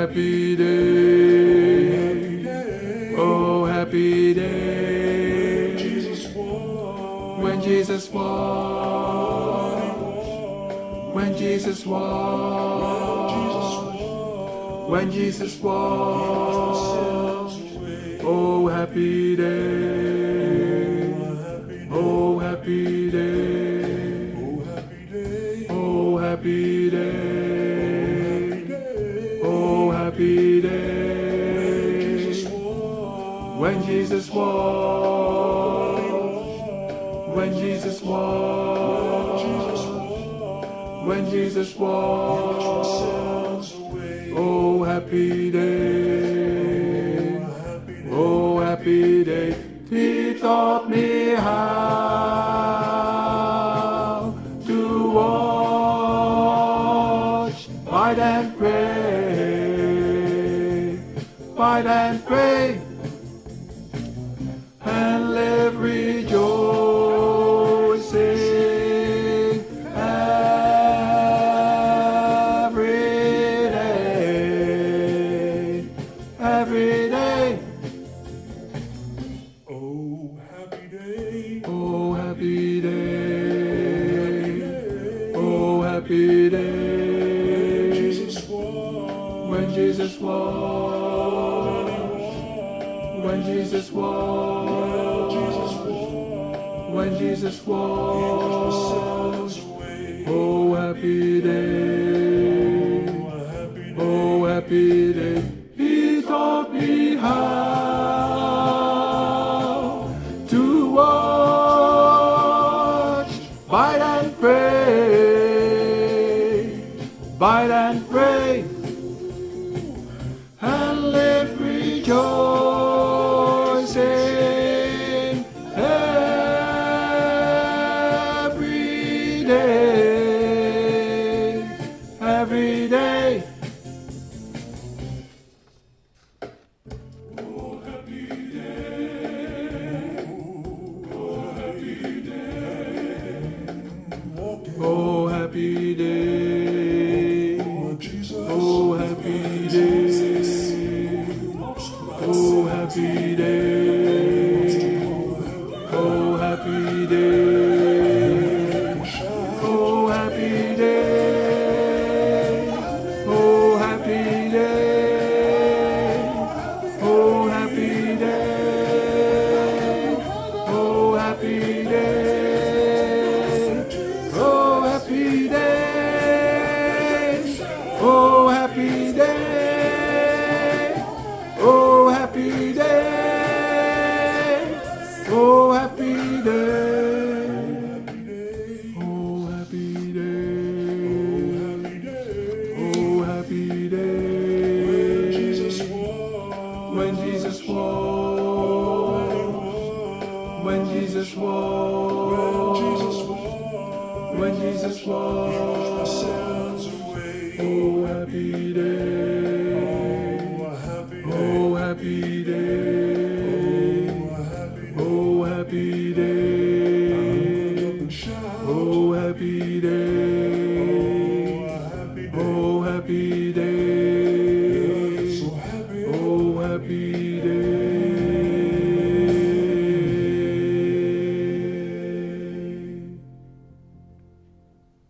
happy day. Oh, happy day. When Jesus walked. When Jesus walked. When Jesus walked. Oh, happy day. Oh, happy day. Oh, happy day. Oh, happy day. When Jesus walked. When Jesus walked. When Jesus walked. Oh, happy day. Oh, happy day. He taught me how to watch, fight and pray, fight and pray, and live rejoicing every day, every day. Oh, happy day. Oh, happy day. Oh, happy day. When Jesus walked. When Jesus walked. When Jesus walked. Oh, happy day. Oh, happy day. He taught me how to watch, fight and pray, fight and pray, and live rejoicing